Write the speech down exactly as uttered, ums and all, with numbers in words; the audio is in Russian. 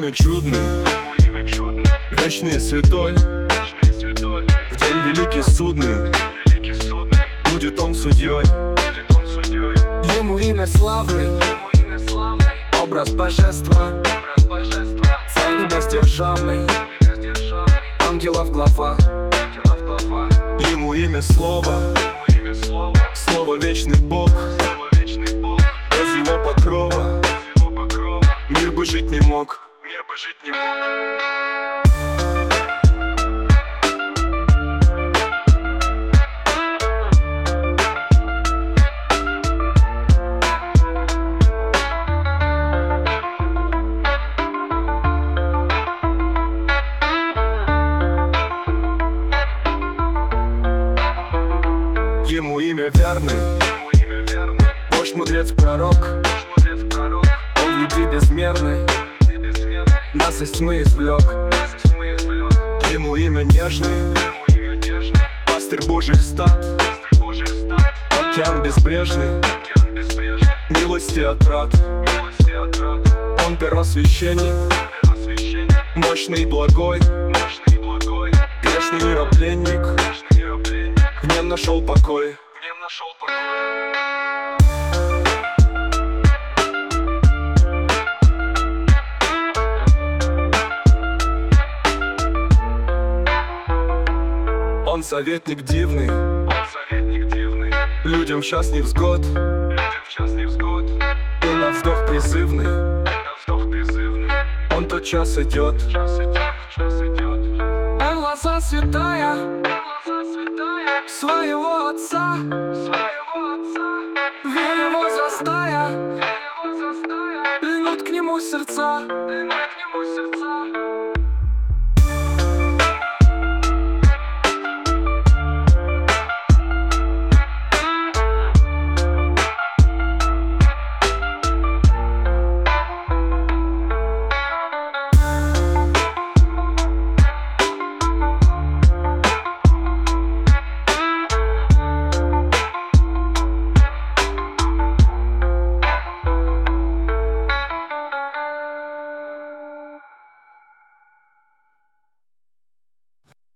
имя чудный, вечный святой. В день великий судный будет он судьей. Ему имя славный, образ божества, цель недостижимый, ангелов глава. Ему имя слово, слово вечный Бог. Без его покрова мир бы жить не мог. Ему имя верный, вождь, мудрец, пророк. Он любви безмерный, нас из тьмы извлек. Ему имя нежный, пастырь Божьих стад. Океан безбрежный, милости отрад. Он первосвященник, мощный и благой, грешный миропленник. В нем нашел покой. Он советник дивный, людям в час невзгод, и на вздох призывный, он тот час идет. Глаза святая своего отца, веря возрастая, льнут к нему сердца.